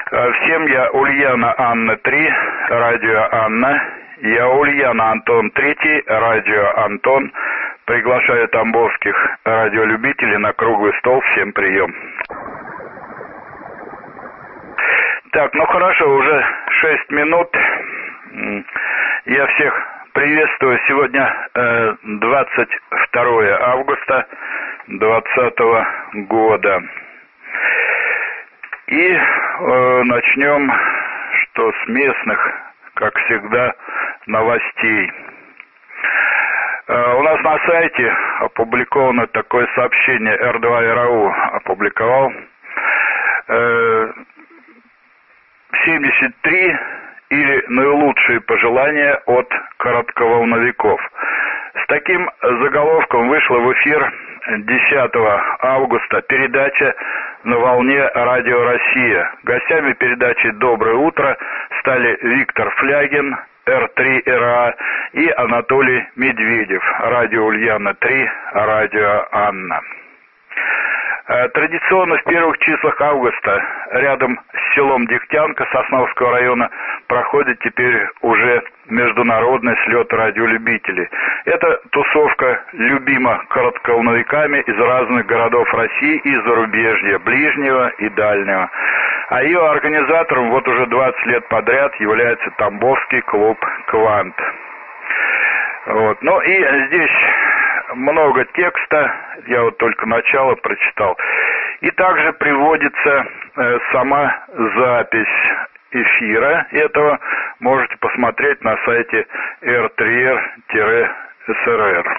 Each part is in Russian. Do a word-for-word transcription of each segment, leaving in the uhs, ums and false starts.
Всем я Ульяна Анна три, радио Анна. Я Ульяна Антон третий, радио Антон. Приглашаю тамбовских радиолюбителей на круглый стол. Всем прием. Так, ну хорошо, уже шесть минут. Я всех приветствую. Сегодня э, двадцать второе августа двадцатого года. И э, начнем, что с местных, как всегда, новостей. Э, у нас на сайте опубликовано такое сообщение, эр два эр а у опубликовал. Э, семьдесят три или наилучшие пожелания от коротковолновиков. С таким заголовком вышла в эфир десятого августа передача «На волне Радио Россия». Гостями передачи «Доброе утро» стали Виктор Флягин, эр три эр а, и Анатолий Медведев, радио Ульяна три, радио Анна. Традиционно в первых числах августа рядом с селом Дегтянка Сосновского района проходит теперь уже международный слет радиолюбителей. Эта тусовка любима коротковолновиками из разных городов России и зарубежья, ближнего и дальнего. А ее организатором вот уже двадцать лет подряд является Тамбовский клуб «Квант». Вот. Ну и здесь много текста, я вот только начало прочитал. И также приводится э, сама запись эфира этого. Можете посмотреть на сайте эр три эр эс эр эр.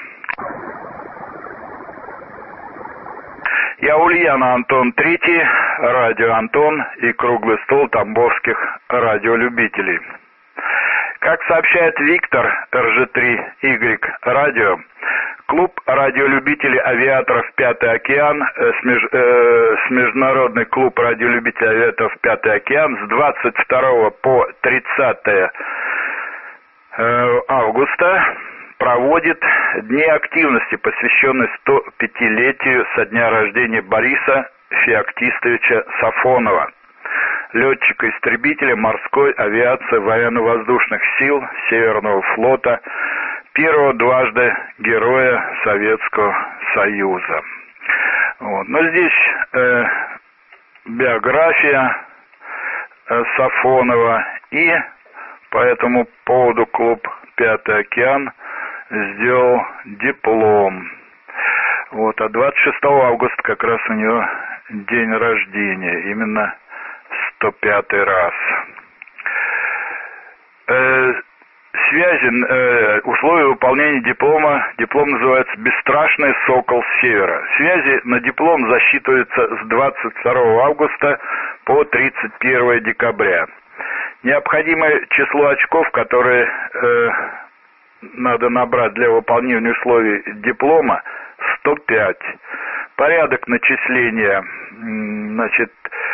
Я Ульяна Антон третий, радио Антон и круглый стол тамбовских радиолюбителей. Как сообщает Виктор, эр жэ три игрек радио, клуб радиолюбителей авиаторов «Пятый океан», э, с, меж, э, с международный клуб радиолюбителей авиаторов «Пятый океан» с двадцать второго по тридцатое э, августа проводит дни активности, посвященные сто пятилетию со дня рождения Бориса Феоктистовича Сафонова, летчика-истребителя морской авиации военно-воздушных сил Северного флота, первого дважды героя Советского Союза. Вот. Но здесь э, биография э, Сафонова, и по этому поводу клуб «Пятый океан» сделал диплом. Вот. А двадцать шестого августа как раз у него день рождения, именно сто пятый раз. Э, связи, э, условия выполнения диплома. Диплом называется «Бесстрашный сокол севера». Связи на диплом засчитываются с двадцать второго августа по тридцать первого декабря. Необходимое число очков, которые э, надо набрать для выполнения условий диплома, сто пять. Порядок начисления, значит,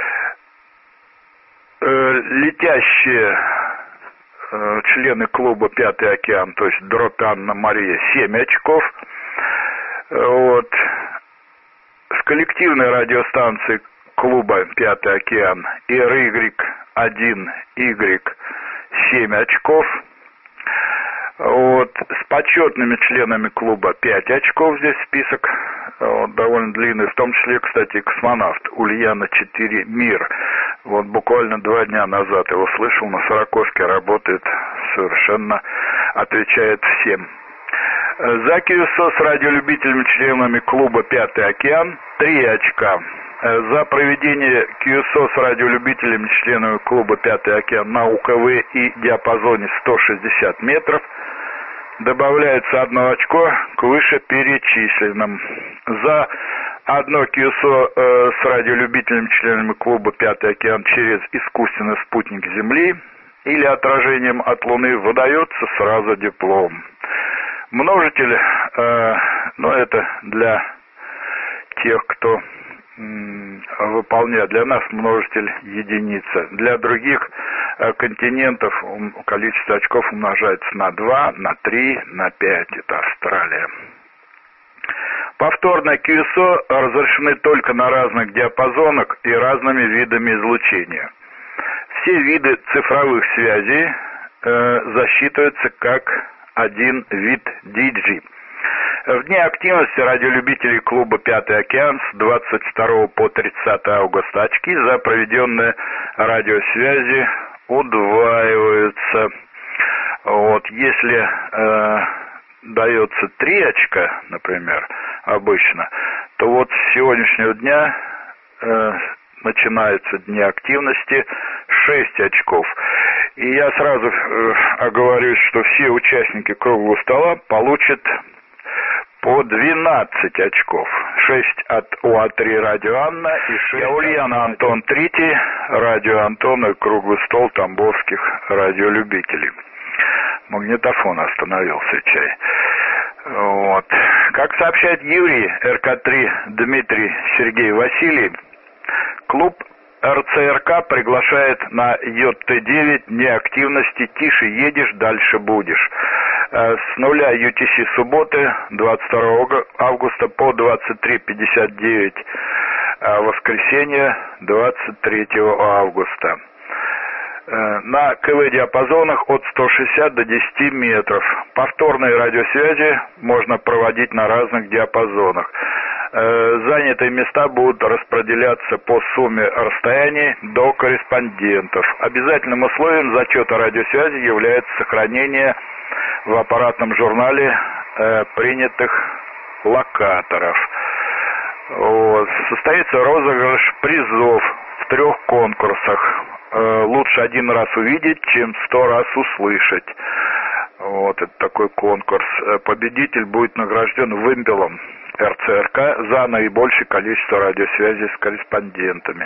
э, летящие э, члены клуба «Пятый океан», то есть дробь Анна Мария, семь очков. Вот. В коллективной радиостанции клуба «Пятый океан» эр игрек один игрек семь очков. Вот. С почетными членами клуба пять очков, здесь список вот, довольно длинный, в том числе, кстати, космонавт Ульяна четыре Мир. Вот буквально два дня назад его слышал, на Сорокоске работает, совершенно отвечает всем. За КЮСО с радиолюбителями членами клуба «Пятый океан» три очка. За проведение КЮСО с радиолюбителями членами клуба «Пятый океан» на у ка вэ и диапазоне сто шестьдесят метров добавляется одно очко к вышеперечисленным. За одно КЮСО э, с радиолюбителями членами клуба «Пятый океан» через искусственный спутник Земли или отражением от Луны выдается сразу диплом. Множитель, э, ну это для тех, кто выполняет, для нас множитель единица. Для других э, континентов количество очков умножается на два, на три, на пять. Это Австралия. Повторные КЮСО разрешены только на разных диапазонах и разными видами излучения. Все виды цифровых связей э, засчитываются как один вид ди джи. В дни активности радиолюбителей клуба «Пятый океан» с двадцать второго по тридцатое августа очки за проведенные радиосвязи удваиваются. Вот, если э, дается три очка, например, обычно, то вот с сегодняшнего дня э, начинаются дни активности шесть очков. И я сразу э, оговорюсь, что все участники круглого стола получат по двенадцать очков. шесть от УА-три «Радио Анна» и шесть от Ульяна Антон Третий, «Радио Антон» и круглый стол тамбовских радиолюбителей. Магнитофон остановился, чай. Вот. Как сообщает Юрий, эр ка три Дмитрий Сергей Василий, клуб эр цэ эр ка приглашает на ё тэ девять дни активности «Тише едешь, дальше будешь». С нуля ю ти си субботы двадцать второго августа по двадцать три пятьдесят девять воскресенье двадцать третьего августа. На КВ-диапазонах от ста шестидесяти до десяти метров. Повторные радиосвязи можно проводить на разных диапазонах. Занятые места будут распределяться по сумме расстояний до корреспондентов. Обязательным условием зачета радиосвязи является сохранение в аппаратном журнале э, принятых локаторов. Вот. Состоится розыгрыш призов в трех конкурсах. Э, лучше один раз увидеть, чем сто раз услышать. Вот, это такой конкурс. Победитель будет награжден вымпелом эр цэ эр ка за наибольшее количество радиосвязей с корреспондентами.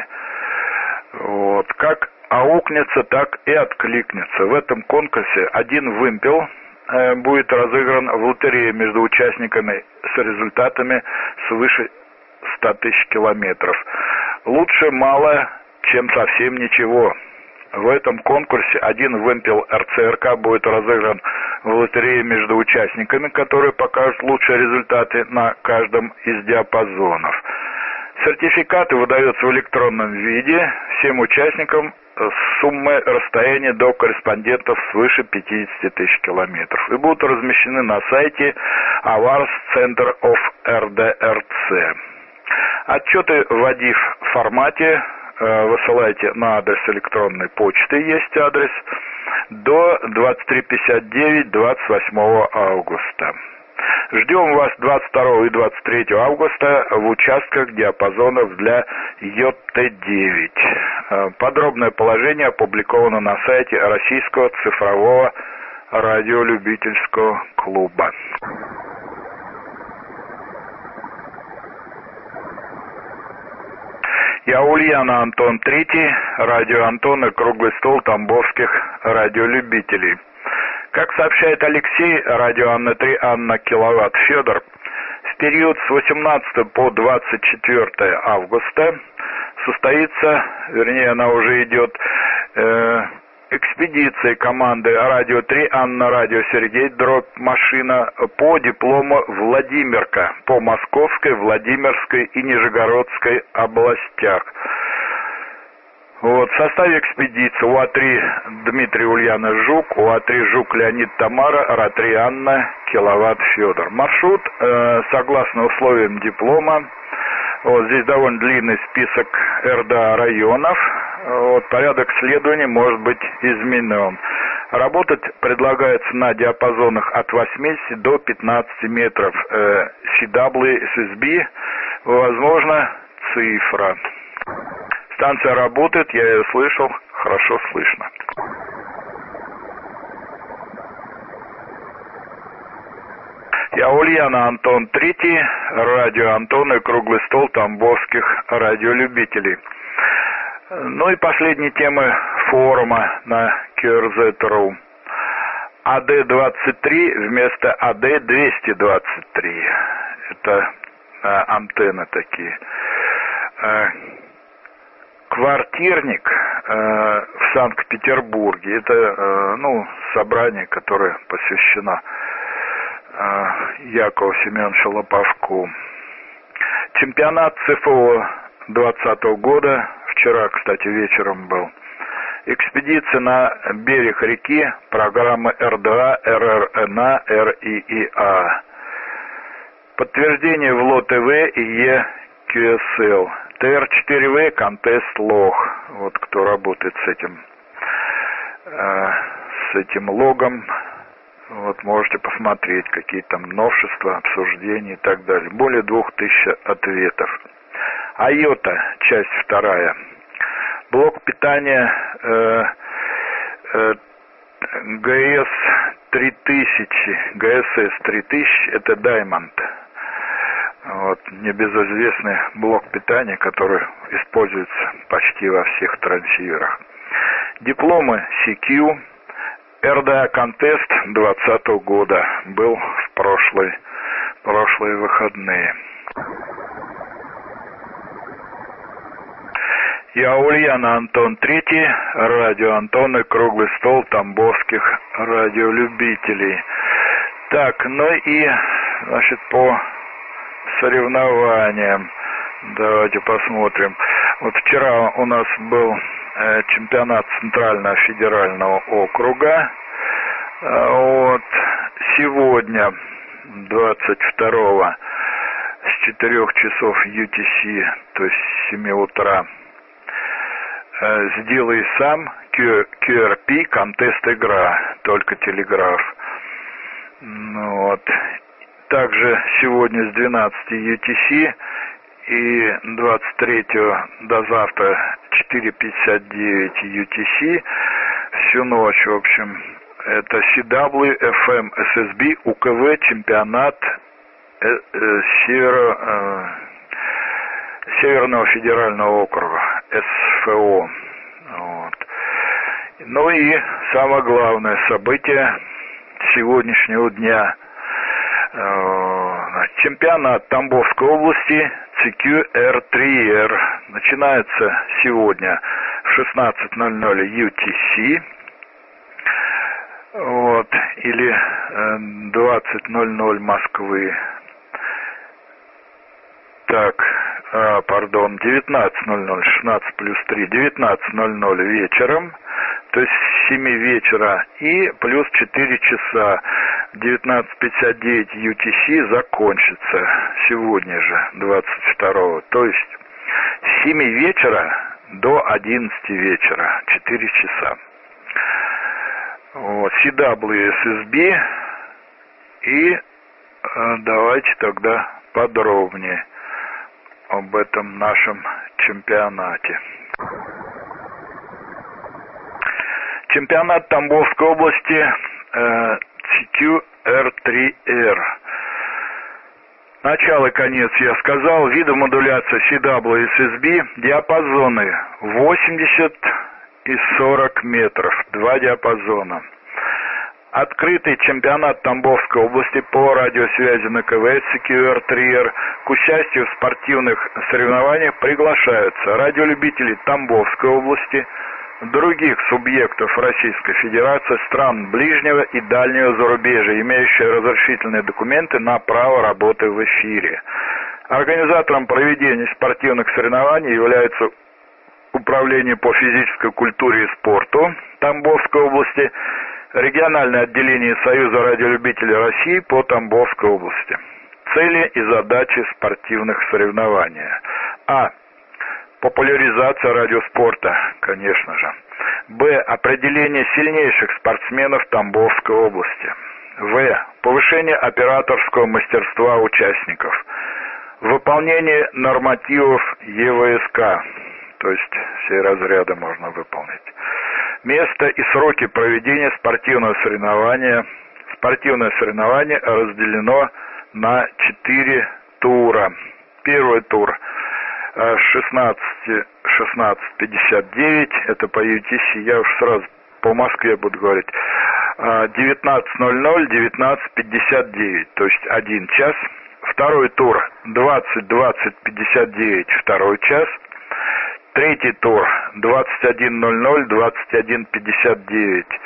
Вот. Как аукнется, так и откликнется. В этом конкурсе один вымпел э, будет разыгран в лотерее между участниками с результатами свыше ста тысяч километров. Лучше мало, чем совсем ничего. В этом конкурсе один вымпел эр цэ эр ка будет разыгран в лотерее между участниками, которые покажут лучшие результаты на каждом из диапазонов. Сертификаты выдаются в электронном виде всем участникам с суммой расстояния до корреспондентов свыше пятидесяти тысяч километров и будут размещены на сайте Awards Center of эр дэ эр цэ. Отчеты вводи в формате, высылайте на адрес электронной почты, есть адрес, до двадцать три пятьдесят девять двадцать восьмого августа. Ждем вас двадцать второго и двадцать третьего августа в участках диапазонов для ё тэ девять. Подробное положение опубликовано на сайте Российского цифрового радиолюбительского клуба. Я Ульяна Антон Третий, радио Антон и круглый стол тамбовских радиолюбителей. Как сообщает Алексей, радио Анна-три, Анна Киловатт Федор, в период с восемнадцатого по двадцать четвёртое августа состоится, вернее она уже идет, э, экспедиция команды Радио три Анна Радио Сергей дробь машина по диплому Владимирка по Московской, Владимирской и Нижегородской областях. Вот, в составе экспедиции УА-три Дмитрий Ульяна Жук, УА-три Жук Леонид Тамара, РА-три Анна Киловатт Федор. Маршрут, э, согласно условиям диплома, вот здесь довольно длинный список эр дэ а районов, вот, порядок следования может быть изменен. Работать предлагается на диапазонах от восьмидесяти до пятнадцати метров, э, си дабл ю эс эс би, возможно, цифра. Станция работает, я ее слышал, хорошо слышно. Я Ульяна Антон Третий, радио Антон и круглый стол тамбовских радиолюбителей. Ну и последние темы форума на кью эр зет точка ру. а дэ двадцать три вместо а дэ двести двадцать три. Это а, антенны такие. А, Квартирник э, в Санкт-Петербурге. Это э, ну, собрание, которое посвящено э, Якову Семеновичу Лопашку. Чемпионат цэ эф о двадцатого года, вчера, кстати, вечером был. Экспедиция на берег реки, программы эр дэ а, эр эр эн а, эр и и а. Подтверждение в ЛО-ТВ и Е Q S L. Т Р четыре В, контест лог. Вот кто работает с этим, э, с этим логом, вот можете посмотреть, какие там новшества, обсуждения и так далее. Более двух тысяч ответов. Айота, часть вторая. Блок питания э, э, Г С три тысячи, Г С С три тысячи, это Diamond. Вот, небезызвестный блок питания, который используется почти во всех трансиверах. Дипломы Си Кью, эр дэ а контест двадцатого года был в прошлые, прошлые выходные. Я Ульяна Антон Третий, радио Антон и круглый стол тамбовских радиолюбителей. Так, ну и, значит, по соревнованиям давайте посмотрим. Вот вчера у нас был э, чемпионат Центрального федерального округа. А вот сегодня, двадцать второго, с четырёх часов ю ти си, то есть с семи утра, сделай сам Q R P контест игра, только телеграф. Ну, вот. Также сегодня с двенадцати ю ти си и двадцать третьего до завтра четыре пятьдесят девять ю ти си всю ночь, в общем, это Си Дабл Ю Эф Эм Эс Эс Би У К В чемпионат э, э, северо, э, Северного федерального округа, С Ф О. Вот. Ну и самое главное событие сегодняшнего дня. Э, чемпионат Тамбовской области Си Кью Эр три Эр начинается сегодня в шестнадцать ноль ноль ю ти си. Вот, или э, двадцать ноль ноль Москвы. Так, а, пардон, девятнадцать ноль ноль, шестнадцать плюс три, девятнадцать ноль ноль вечером, то есть с семи вечера, и плюс четыре часа, девятнадцать пятьдесят девять ю ти си закончится сегодня же, двадцать второго, то есть с семи вечера до одиннадцати вечера, четыре часа. Вот, Си Дабл Ю Эс Эс Би, и э, давайте тогда подробнее об этом нашем чемпионате. Чемпионат Тамбовской области э, Си Кью Эр три Эр. Начало и конец я сказал. Виды модуляции Си Дабл Ю Эс Эс Би. Диапазоны восемьдесят и сорок метров. Два диапазона. Открытый чемпионат Тамбовской области по радиосвязи на ка вэ Си Кью Эр три Эр. К участию в спортивных соревнованиях приглашаются радиолюбители Тамбовской области, других субъектов Российской Федерации, стран ближнего и дальнего зарубежья, имеющие разрешительные документы на право работы в эфире. Организатором проведения спортивных соревнований является Управление по физической культуре и спорту Тамбовской области, региональное отделение Союза радиолюбителей России по Тамбовской области. Цели и задачи спортивных соревнований. А. Популяризация радиоспорта, конечно же. Б. Определение сильнейших спортсменов Тамбовской области. В. Повышение операторского мастерства участников. Выполнение нормативов Е В С К, то есть все разряды можно выполнить. Место и сроки проведения спортивного соревнования. Спортивное соревнование разделено на четыре тура. Первый тур с шестнадцати пятьдесят девять, это по ю ти си, я уж сразу по Москве буду говорить, девятнадцать ноль ноль, девятнадцать пятьдесят девять, то есть один час. Второй тур двадцать двадцать пятьдесят девять, второй час. Третий тур двадцать один ноль ноль, двадцать один пятьдесят девять,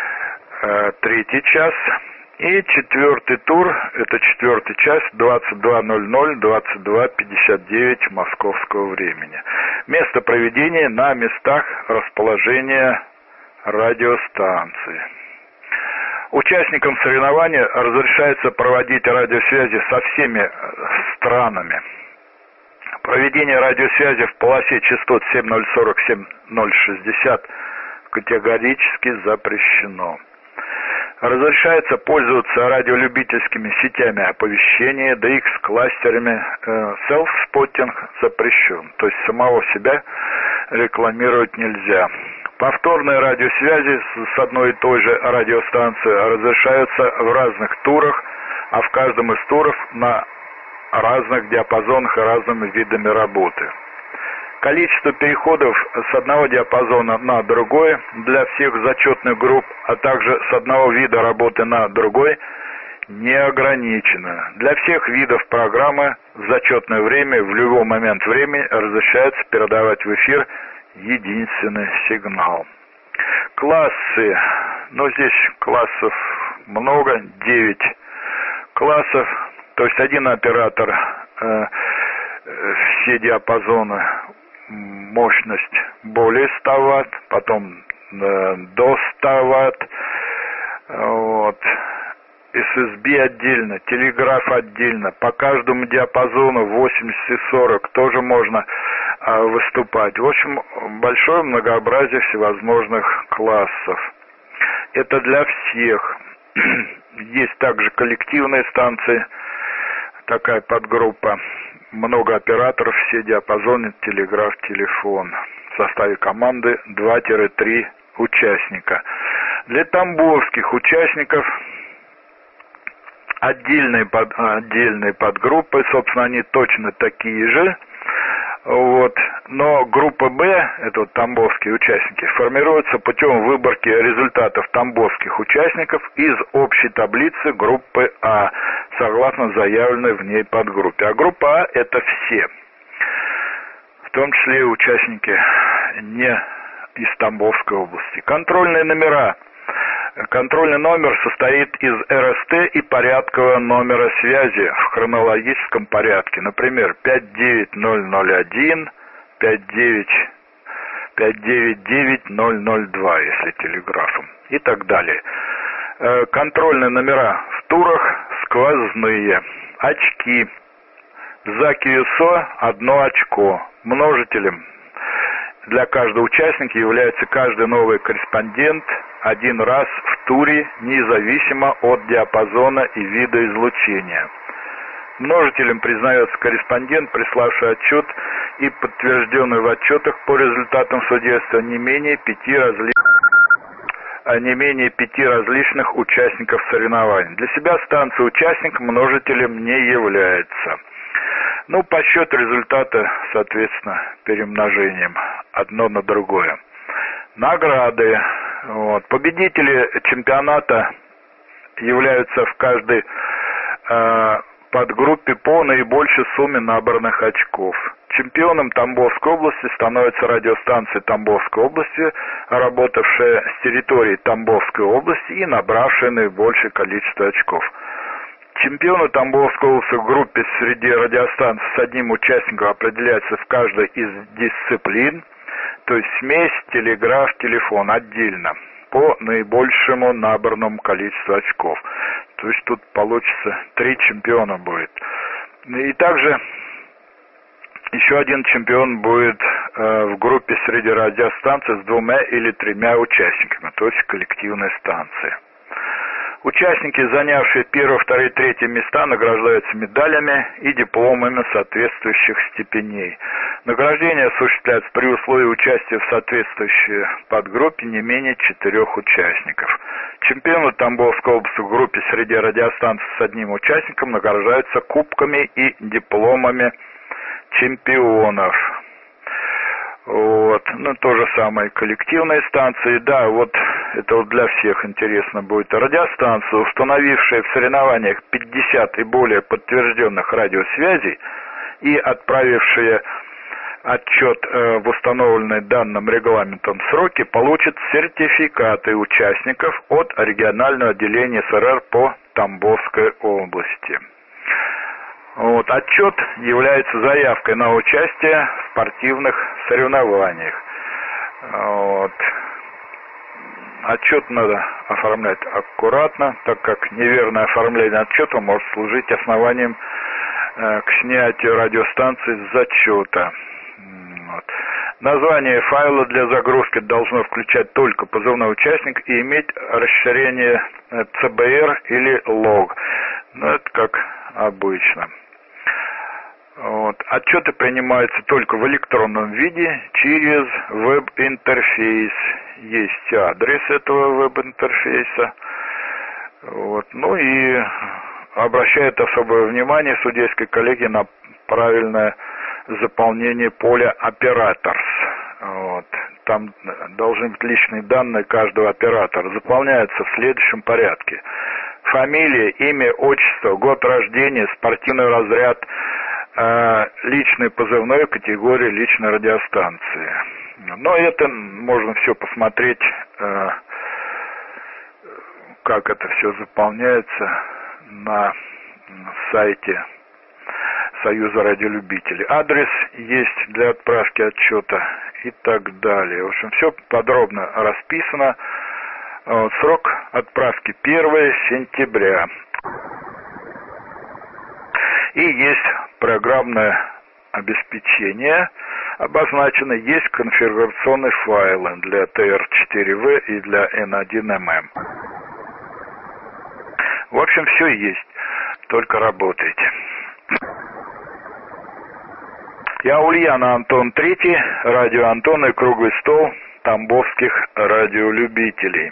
третий час. И четвертый тур, это четвертый час, двадцать два ноль ноль, двадцать два пятьдесят девять московского времени. Место проведения на местах расположения радиостанции. Участникам соревнования разрешается проводить радиосвязи со всеми странами. Проведение радиосвязи в полосе частот семь ноль сорок — семь ноль шестьдесят категорически запрещено. Разрешается пользоваться радиолюбительскими сетями оповещения, ди экс-кластерами. Self-spotting запрещен, то есть самого себя рекламировать нельзя. Повторные радиосвязи с одной и той же радиостанцией разрешаются в разных турах, а в каждом из туров на разных диапазонах и разными видами работы. Количество переходов с одного диапазона на другой для всех зачетных групп, а также с одного вида работы на другой не ограничено. Для всех видов программы в зачетное время в любой момент времени разрешается передавать в эфир единственный сигнал. Классы. Ну, здесь классов много, девять классов. То есть один оператор, э, все диапазоны, мощность более ста ватт, потом э, до ста ватт. Вот. эс эс би отдельно, телеграф отдельно. По каждому диапазону восемьдесят и сорок тоже можно э, выступать. В общем, большое многообразие всевозможных классов. Это для всех. Есть также коллективные станции, такая подгруппа. Много операторов, все диапазоны, телеграф, телефон. В составе команды два-три участника. Для тамбовских участников отдельные, под, отдельные подгруппы, собственно, они точно такие же. Вот. Но группа Б, это вот тамбовские участники, формируется путем выборки результатов тамбовских участников из общей таблицы группы А, согласно заявленной в ней подгруппе. А группа А — это все, в том числе и участники не из Тамбовской области. Контрольные номера. Контрольный номер состоит из эр эс тэ и порядкового номера связи в хронологическом порядке. Например, пять девять ноль ноль один, пять девять девять ноль ноль два, если телеграфом, и так далее. Контрольные номера в турах сквозные. Очки. За кью эс о одно очко. Множителем для каждого участника является каждый новый корреспондент один раз в туре, независимо от диапазона и вида излучения. Множителем признается корреспондент, приславший отчет и подтвержденный в отчетах по результатам судейства не менее пяти различных не менее пяти различных участников соревнований. Для себя станция участник множителем не является. Ну, подсчет результата, соответственно, перемножением одно на другое. Награды. Вот. Победители чемпионата являются в каждой э, подгруппе по наибольшей сумме набранных очков. Чемпионом Тамбовской области становится радиостанция Тамбовской области, работавшая с территории Тамбовской области и набравшая наибольшее количество очков. Чемпионы Тамбовской области в группе среди радиостанций с одним участником определяются в каждой из дисциплин, то есть смесь, телеграф, телефон отдельно, по наибольшему набранному количеству очков. То есть тут получится три чемпиона будет. И также еще один чемпион будет э, в группе среди радиостанций с двумя или тремя участниками, то есть коллективной станции. Участники, занявшие первое, второе, третье места, награждаются медалями и дипломами соответствующих степеней. Награждение осуществляется при условии участия в соответствующей подгруппе не менее четырех участников. Чемпионы Тамбовской области в группе среди радиостанций с одним участником награждаются кубками и дипломами чемпионов. Вот. Ну, то же самое коллективные станции. Да, вот это вот для всех интересно будет. Радиостанции, установившие в соревнованиях пятьдесят и более подтвержденных радиосвязей и отправившие отчет э, в установленные данным регламентом сроки, получат сертификаты участников от регионального отделения эс эр эр по Тамбовской области. Вот. Отчет является заявкой на участие в спортивных соревнованиях. Вот. отчет надо оформлять аккуратно, так как неверное оформление отчета может служить основанием э, к снятию радиостанции с зачета. Вот. Название файла для загрузки должно включать только позывной участник и иметь расширение си би ар или лог. Ну, это как обычно. Вот. Отчеты принимаются только в электронном виде через веб-интерфейс. Есть адрес этого веб-интерфейса. Вот. Ну и обращает особое внимание судейской коллегии на правильное заполнение поля операторс. Вот. Там должны быть личные данные каждого оператора. Заполняются в следующем порядке: фамилия, имя, отчество, год рождения, спортивный разряд, э, личный позывной, категория личной радиостанции. Но это можно все посмотреть, э, как это все заполняется на сайте Союза радиолюбителей. Адрес есть для отправки отчета и так далее. В общем, все подробно расписано. Вот, срок отправки первое сентября. И есть программное обеспечение обозначено, есть конфигурационные файлы для тэ эр четыре вэ и для эн один эм эм. В общем, все есть, только работайте. Я Ульяна Антон Третий, радио Антон и круглый стол тамбовских радиолюбителей.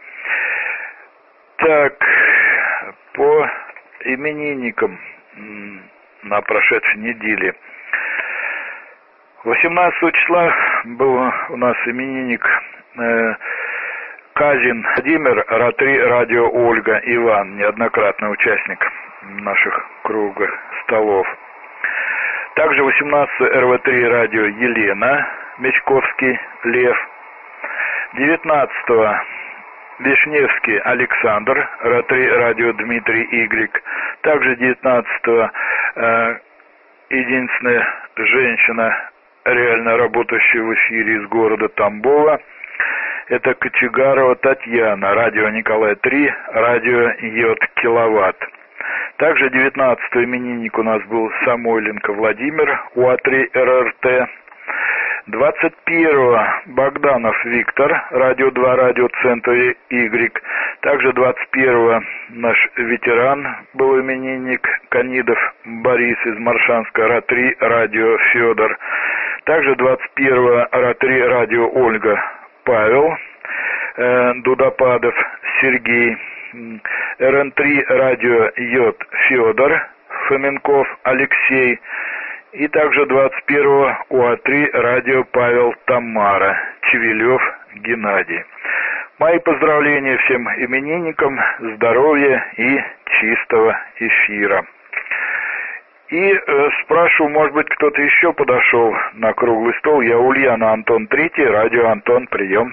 Так, по именинникам на прошедшей неделе. восемнадцатого числа был у нас именинник э, Казин Владимир, Ратри, радио Ольга, Иван, неоднократный участник наших круглых столов. Также восемнадцатого эр вэ три радио Елена, Мечковский Лев. девятнадцатого Вишневский Александр, Ратри радио Дмитрий Игрек. Также девятнадцатого э, единственная женщина, реально работающая в эфире из города Тамбова, это Кочегарова Татьяна, радио Николай три, радио Йод Киловатт. Также девятнадцатого именинник у нас был Самойленко Владимир, у а три эр эр тэ. двадцать первого Богданов Виктор, радио два, радио Центр Y. Также двадцать первого наш ветеран был именинник Канидов Борис из Маршанска, эр а три, радио Федор. Также двадцать первого эр а три, радио Ольга Павел, э, Дудопадов Сергей. эр эн три радио Йод Федор, Фоменков Алексей. И также двадцать первого у а три радио Павел Тамара, Чевелев Геннадий. Мои поздравления всем именинникам, здоровья и чистого эфира. И э, спрашиваю, может быть, кто-то еще подошел на круглый стол. Я Ульяна Антон Третий, радио Антон, прием.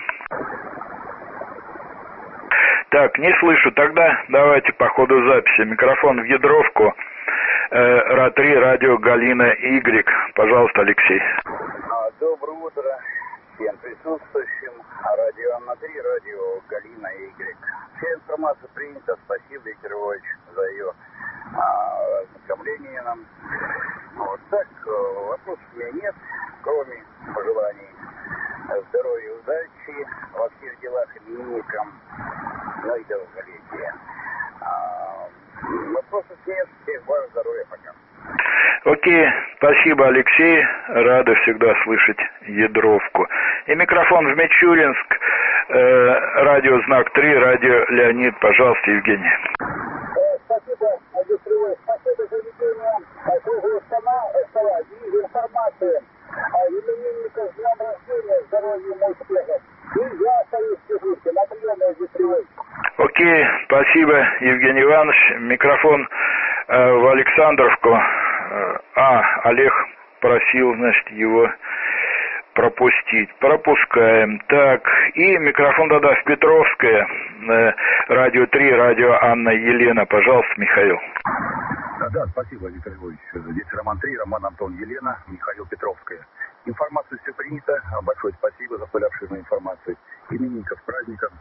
Так, не слышу. Тогда давайте по ходу записи. Микрофон в ядровку. Э, эр а три, радио Галина Y. Пожалуйста, Алексей. Доброе утро всем присутствующим. Радио Анна три, радио Галина Y. Вся информация принята. Спасибо, Виктор Львович, за ее а, ознакомление нам. Вот так, вопросов у меня нет, кроме пожеланий здоровья, удачи во всех делах именинникам, ну и долголетия. А, вопросов нет, всех благ, здоровья, пока. Окей, спасибо, Алексей, рады всегда слышать ядровку. И микрофон в Мичуринск, э, радио Знак три, радио Леонид, пожалуйста, Евгений. Спасибо, Алексей, спасибо за ведение. Служу сама, стала, вижу информацию о именинниках с днем рождения, здоровья и успехов. И я остаюсь в службе, на приеме Алексей. Окей, спасибо, Евгений Иванович. Микрофон э, в Александровку. А, Олег просил, значит, его пропустить. Пропускаем. Так, и микрофон тогда в Петровское. Э, радио три, радио Анна Елена. Пожалуйста, Михаил. Да, да, спасибо, Виктор Львович. Здесь Роман три, Роман Антон Елена, Михаил Петровская. Информация все принята. Большое спасибо за столь обширную информацию. Именинников с праздником.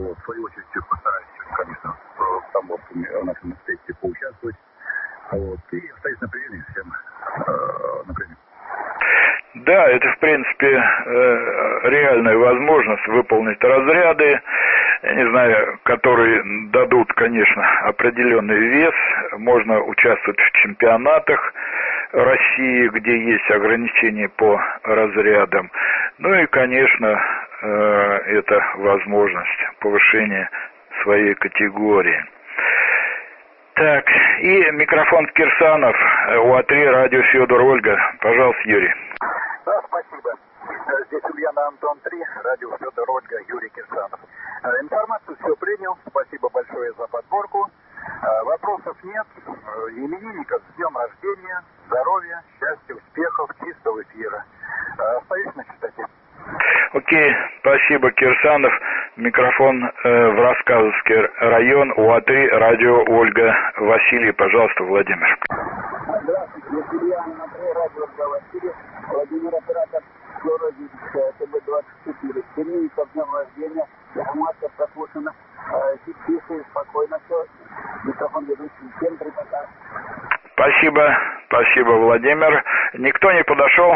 Вот, в свою очередь, постараюсь, конечно, в Тамбовском в нашем мероприятии поучаствовать. Вот, и остаюсь на приеме всем э, на приеме. Да, это, в принципе, реальная возможность выполнить разряды, я не знаю, которые дадут, конечно, определенный вес. Можно участвовать в чемпионатах России, где есть ограничения по разрядам. Ну и, конечно, это возможность повышения своей категории. Так, и микрофон Кирсанов, УА-три, радио Федор, Ольга. Пожалуйста, Юрий. Да, спасибо. Здесь Ульяна, Антон три, радио Федор, Ольга, Юрий Кирсанов. Информацию все принял, спасибо большое за подборку. Вопросов нет. Именинников с днем рождения, здоровья, счастья, успехов, чистого эфира. Остаюсь на частоте. Окей, спасибо, Кирсанов. Микрофон э, в Рассказовский район, УА-три, радио Ольга, Василий. Пожалуйста, Владимир. Здравствуйте, я Ульяна, на три, радио Ольга, Василий. Владимир, оператор Флоридическая, ТБ двадцать четыре. Именинников с днем рождения. Информация прослушана. Тихо и спокойно все. Микрофон ведущий. Всем три пока. Спасибо, спасибо, Владимир. Никто не подошел?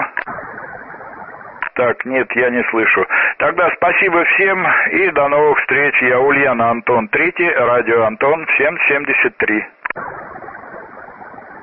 Так, нет, я не слышу. Тогда спасибо всем и до новых встреч. Я Ульяна, Антон три, радио Антон, семь семьдесят три.